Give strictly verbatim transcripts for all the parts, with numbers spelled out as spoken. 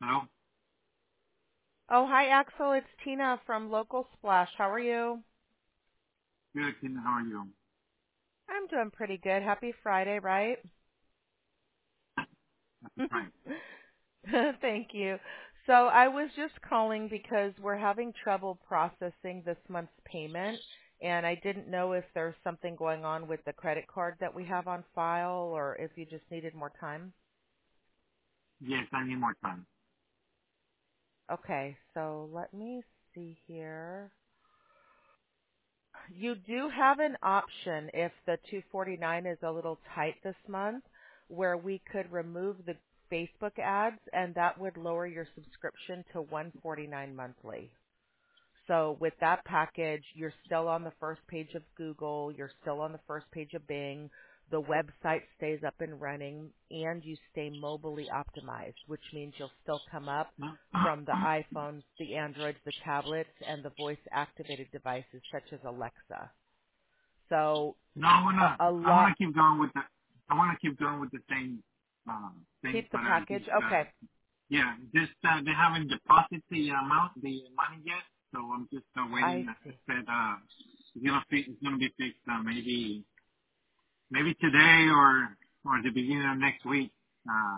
Hello? Oh, hi, Axel. It's Tina from Local Splash. How are you? Good, Tina. How are you? I'm doing pretty good. Happy Friday, right? That's fine. Thank you. So I was just calling because we're having trouble processing this month's payment, and I didn't know if there's something going on with the credit card that we have on file or if you just needed more time. Yes, I need more time. Okay, so let me see here. You do have an option if the two forty-nine is a little tight this month where we could remove the Facebook ads and that would lower your subscription to one forty-nine monthly. So with that package, you're still on the first page of Google, you're still on the first page of Bing, the website stays up and running, and you stay mobilely optimized, which means you'll still come up No, from the iPhones, the Androids, the tablets, and the voice-activated devices such as Alexa. So no, I a, wanna, a I lot, wanna keep going with the, I wanna keep going with the same, um, thing, keep the but I package. just, uh, Okay, yeah, just, uh, they haven't deposited the amount, the money yet, so I'm just, uh, waiting. I I see. said, uh, it's gonna fi- it's gonna be fixed, uh, maybe, maybe today or, or the beginning of next week. Uh,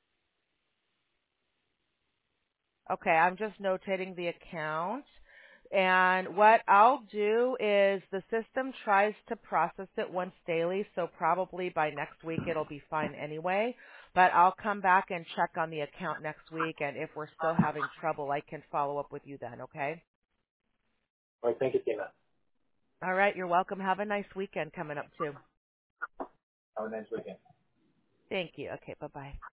Okay, I'm just notating the account. And what I'll do is the system tries to process it once daily, so probably by next week it'll be fine anyway. But I'll come back and check on the account next week, and if we're still having trouble, I can follow up with you then, okay? all right, thank you, Tina. All right, you're welcome. Have a nice weekend coming up too. Have a nice weekend. Thank you. Okay, bye-bye.